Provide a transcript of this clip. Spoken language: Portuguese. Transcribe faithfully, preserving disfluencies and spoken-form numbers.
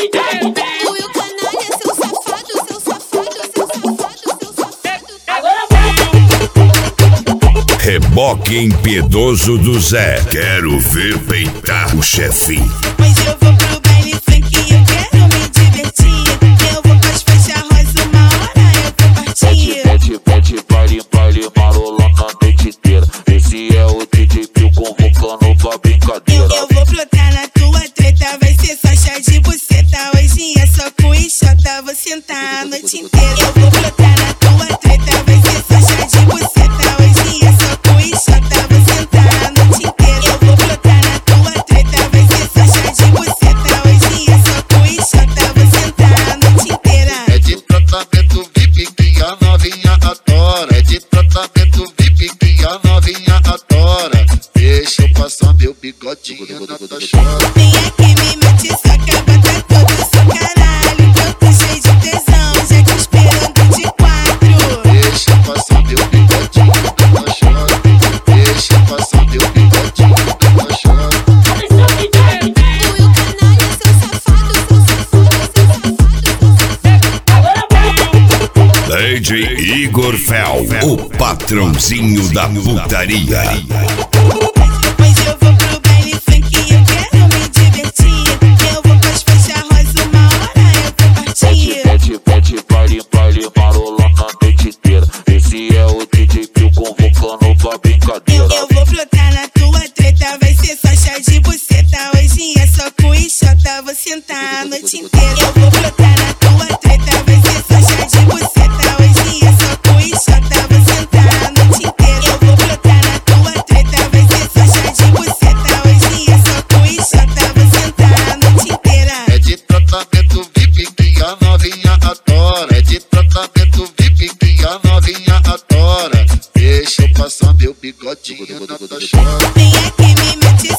Will Canalha, seu safado, seu safado, seu safado, seu safado. Agora vai! Reboque impiedoso do Zé. Quero ver peitar o chefinho. Hoje eu vou pro baile funk e eu quero me divertir. Eu vou pras faixas rosa, uma hora eu vou partir. Pede, pede, baile, baile, marola na noite inteira. Esse é o D J Pio convocando pra brincadeira. Eu, eu vou plotar na tua treta, vai ser só chá de buceta. Hoje é só com enxota, vou sentar a noite inteira. Eu vou plotar na tua treta, vai ser só chá de buceta. Hoje é só com enxota, vou sentar a noite inteira. Eu vou plotar na tua treta, vai ser só chá de buceta. Hoje é só com enxota, vou sentar a noite inteira. É de tratamento V I P que a novinha adora. É de tratamento V I P que a novinha adora. Deixa eu passar meu bigodinho na tua chora. Vem aqui, me mete soca, bota todo o seu caralho. Que eu tô cheio de tesão, já te esperando de quatro. Deixa eu passar meu bigodinho na tua chora. Deixa eu passar meu bigodinho na tua chora. Will Canalha, seu safado, seu safado, seu safado, seu safado. Agora vai! D J Igor Fel, o patrãozinho da putaria. Hoje eu vou pro baile funk e eu quero me divertir. Eu vou pras faixas rosa, uma hora eu vou partir. Pede, pede, baile, baile, marola na noite inteira. Esse é o D J Pio convocando pra Eu, brincadeira. eu vou plotar na tua treta, vai ser só chá de buceta. Hoje é só com enxota, vou sentar a noite inteira. Eu vou plotar na tua treta, vai ser só chá de buceta. Hoje é só com enxota, vou sentar a noite inteira. Eu vou plotar na tua treta, vai ser só chá de buceta. Hoje é só com enxota, vou sentar a noite inteira. É de tratamento V I P que a novinha adora. É de tratamento V I P que a novinha adora. Deixa eu passar meu bigodinho na tua chora. Vem aqui, me mete